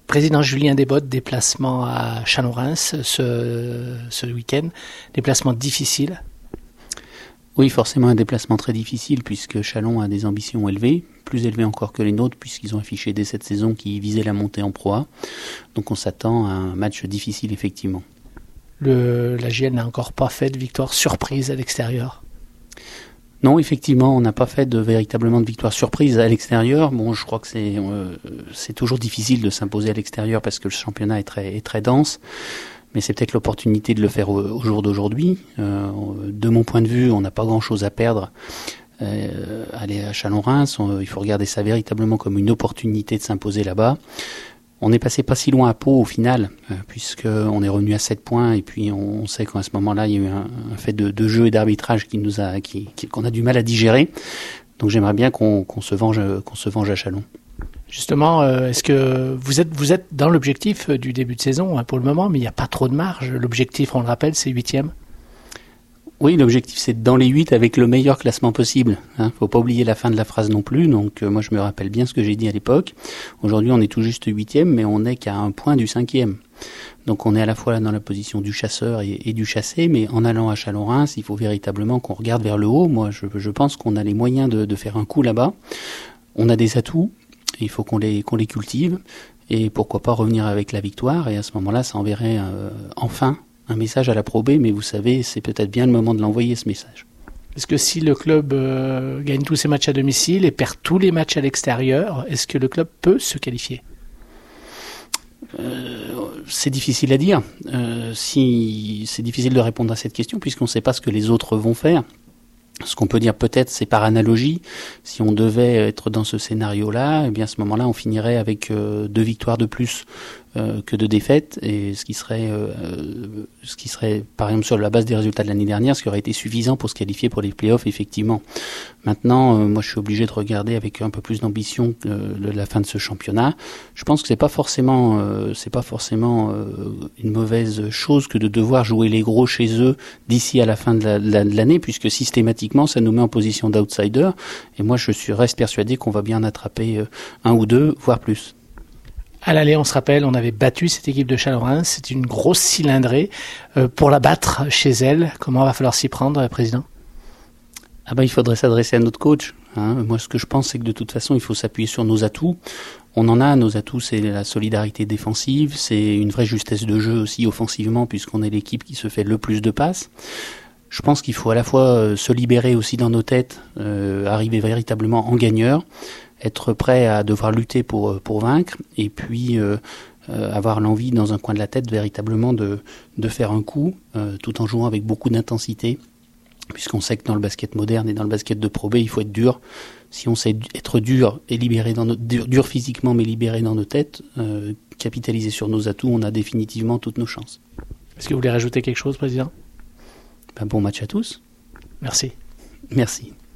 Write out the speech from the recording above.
Président Julien Desbottes, déplacement à Chalon-Reims ce week-end, déplacement difficile. Oui, forcément un déplacement très difficile puisque Chalon a des ambitions élevées, plus élevées encore que les nôtres puisqu'ils ont affiché dès cette saison qu'ils visaient la montée en Pro A. Donc on s'attend à un match difficile effectivement. La JL n'a encore pas fait de victoire surprise à l'extérieur. Non, effectivement, on n'a pas fait véritablement de victoire surprise à l'extérieur. Bon, je crois que c'est toujours difficile de s'imposer à l'extérieur parce que le championnat est très dense. Mais c'est peut-être l'opportunité de le faire au jour d'aujourd'hui. De mon point de vue, on n'a pas grand-chose à perdre. Aller à Chalon-Reims, il faut regarder ça véritablement comme une opportunité de s'imposer là-bas. On est passé pas si loin à Pau au final, puisqu'on est revenu à 7 points, et puis on sait qu'à ce moment-là, il y a eu un fait de jeu et d'arbitrage qu'on a du mal à digérer. Donc j'aimerais bien qu'on se venge à Chalon. Justement, est-ce que vous êtes dans l'objectif du début de saison pour le moment, mais il n'y a pas trop de marge. L'objectif, on le rappelle, c'est 8e. Oui, l'objectif c'est d'être dans les 8 avec le meilleur classement possible. Faut pas oublier la fin de la phrase non plus. Donc moi je me rappelle bien ce que j'ai dit à l'époque. Aujourd'hui on est tout juste 8e, mais on n'est qu'à 1 point du 5e. Donc on est à la fois là dans la position du chasseur et du chassé, mais en allant à Chalon-Reims, il faut véritablement qu'on regarde vers le haut. Moi je pense qu'on a les moyens de faire un coup là-bas. On a des atouts, il faut qu'on les cultive, et pourquoi pas revenir avec la victoire, et à ce moment-là ça enverrait enfin un message à la Pro B, mais vous savez, c'est peut-être bien le moment de l'envoyer, ce message. Est-ce que si le club gagne tous ses matchs à domicile et perd tous les matchs à l'extérieur, est-ce que le club peut se qualifier ? C'est difficile à dire. C'est difficile de répondre à cette question, puisqu'on ne sait pas ce que les autres vont faire. Ce qu'on peut dire peut-être, c'est par analogie, si on devait être dans ce scénario-là, eh bien à ce moment-là, on finirait avec 2 victoires de plus que de défaites, et ce qui serait par exemple sur la base des résultats de l'année dernière, ce qui aurait été suffisant pour se qualifier pour les playoffs effectivement. Maintenant, moi je suis obligé de regarder avec un peu plus d'ambition la fin de ce championnat. Je pense que c'est pas forcément une mauvaise chose que de devoir jouer les gros chez eux d'ici à la fin de l'année, puisque systématiquement ça nous met en position d'outsider, et moi reste persuadé qu'on va bien attraper 1 ou 2, voire plus. À l'aller, on se rappelle, on avait battu cette équipe de Chalon-Reims. C'est une grosse cylindrée. Pour la battre chez elle, comment va falloir s'y prendre, Président ? Il faudrait s'adresser à notre coach. Moi, ce que je pense, c'est que de toute façon, il faut s'appuyer sur nos atouts. On en a, nos atouts, c'est la solidarité défensive, c'est une vraie justesse de jeu aussi offensivement, puisqu'on est l'équipe qui se fait le plus de passes. Je pense qu'il faut à la fois se libérer aussi dans nos têtes, arriver véritablement en gagneur, être prêt à devoir lutter pour vaincre, et puis avoir l'envie dans un coin de la tête véritablement de faire un coup, tout en jouant avec beaucoup d'intensité, puisqu'on sait que dans le basket moderne et dans le basket de Pro B, il faut être dur. Si on sait être dur et libéré dur physiquement mais libéré dans nos têtes, capitaliser sur nos atouts, on a définitivement toutes nos chances. Est-ce que vous voulez rajouter quelque chose, Président ? Bon match à tous. Merci. Merci.